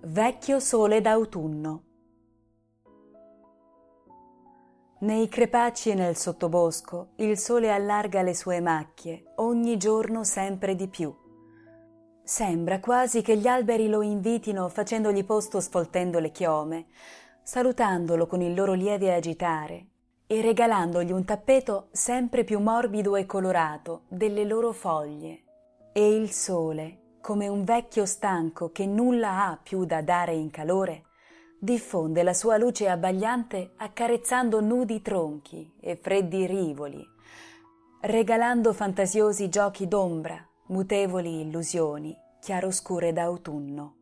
Vecchio sole d'autunno. Nei crepacci e nel sottobosco il sole allarga le sue macchie, ogni giorno sempre di più. Sembra quasi che gli alberi lo invitino facendogli posto sfoltendo le chiome, salutandolo con il loro lieve agitare e regalandogli un tappeto sempre più morbido e colorato delle loro foglie. E il sole, come un vecchio stanco che nulla ha più da dare in calore, diffonde la sua luce abbagliante accarezzando nudi tronchi e freddi rivoli, regalando fantasiosi giochi d'ombra, mutevoli illusioni, chiaroscure d'autunno.